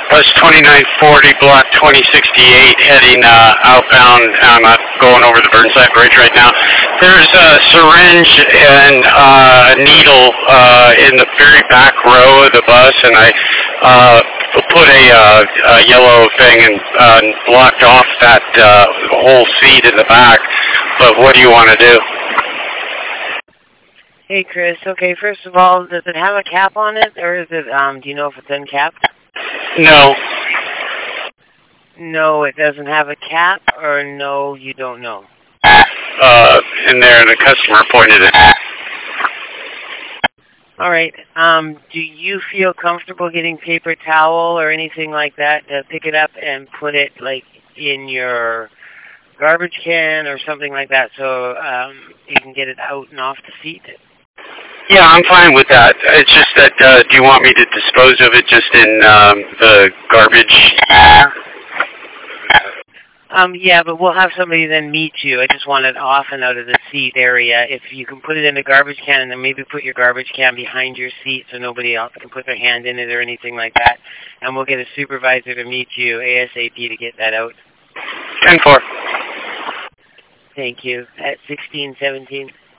Bus 2940, block 2068, heading outbound. I'm going over the Burnside Bridge right now. There's a syringe and a needle in the very back row of the bus, and I put a yellow thing and blocked off that whole seat in the back. But what do you want to do? Hey, Chris. Okay, first of all, does it have a cap on it, or is it, do you know if it's uncapped? No. No, it doesn't have a cap, or no, you don't know? In there, the customer pointed it. All right. Do you feel comfortable getting paper towel or anything like that to pick it up and put it, like, in your garbage can or something like that so you can get it out and off the seat? Yeah, I'm fine with that. It's just that, do you want me to dispose of it just in the garbage? Yeah, but we'll have somebody then meet you. I just want it off and out of the seat area. If you can put it in a garbage can and then maybe put your garbage can behind your seat so nobody else can put their hand in it or anything like that. And we'll get a supervisor to meet you ASAP to get that out. 10-4. Thank you. At 1617.